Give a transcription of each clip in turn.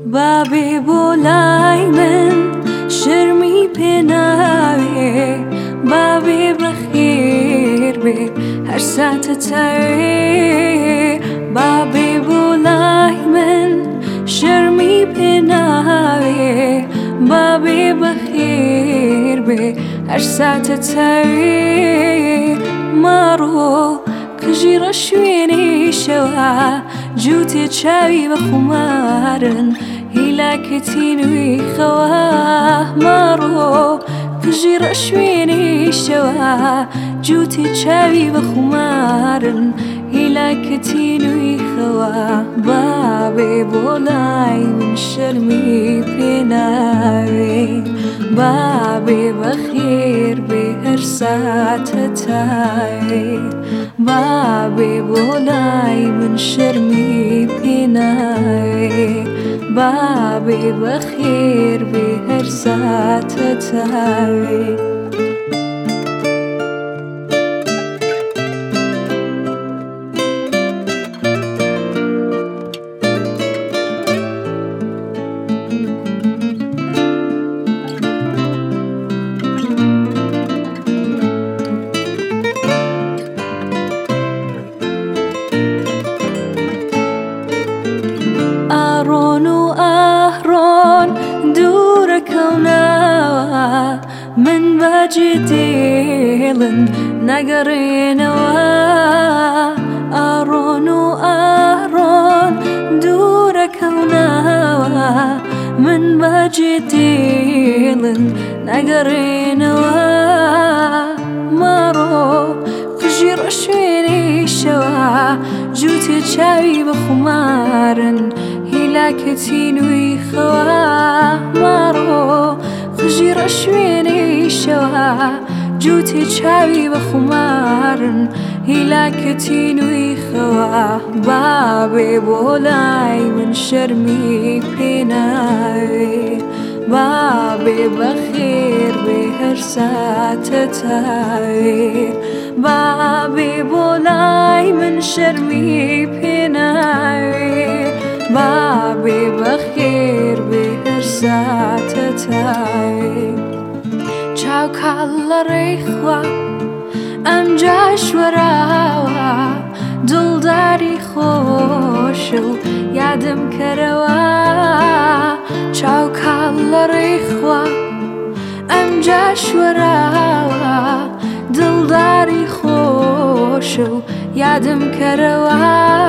بابێ بۆ لای من شەرمی پێ ناوێ بابێ بەخێر بێ هەر ساتە تاوێ بابێ بۆ لای من شەرمی پێ ناوێ بابێ بەخێر بێ هەر ساتە تاوێ ماڕۆ کژیرە شوێنی شەوە جووتێ چاوی بە خومارن هیلاکەتی نوێی خەوە ماڕۆ کژیرە شوێنی شەوە جووتێ چاوی بە خومارن هیلاکەتی نوێی خەوە بابێ بۆ لای من شەرمی پێ ناوێ بابێ بەخێر بێ هەر ساتە تاوێ بابێ بۆ لای من شەرمی پێ ناوێ بابێ بەخێر بێ هەر ساتە تاوێ من باجی دێڵن نەگەڕێنەوە ئاڕۆن و ئاڕۆن دوورەکەونەوە من باجی دێڵن نەگەڕێنەوە ماڕۆ قژیرە شوێنی شەوە جووتێ چاوی بە خومارن هیلاکەتی نوێی خەوە ماڕۆ قژیرە شوێنی شەوە جووتێ چاوی بە خومارن هیلاکەتی نوێی خەوە بابێ بۆ لای من شەرمی پێ ناوێ بابێ بەخێر بێ هەر ساتە تاوێ بابێ بۆ لای من شەرمی پێ ناوێ بابێ بەخێر بێ هەر ساتە تاوێ چاو کاڵ لە ڕێخوا ئەمجا شوەراوە دڵداری خۆشە و یادم کەرەوە چاو کاڵ لە ڕێخوا ئەمجا شوەراوە دڵداری خۆشە و یادم کەرەوە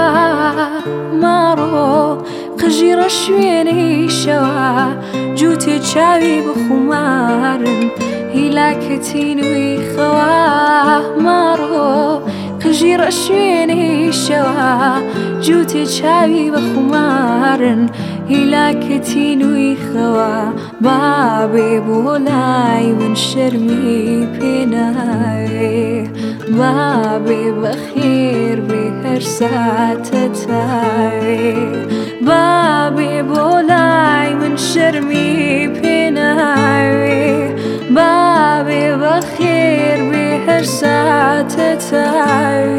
ماڕۆ قژیرە شوێنی شەوە جووتێ چاوی بە خومارن هیلاکەتی نوێی خەوە ماڕۆ قژیرە شوێنی شەوە جووتێ چاوی بە خومارن هیلاکەتی نوێی خەوە بابێ بۆ لای من شەرمی پێ ناوێ بابێ بەخێر بێ هەر ساتە تاوێ بابێ بۆ لای من شەرمی پێ ناوێ بابێ بەخێر بێ هەر ساتە تاوێ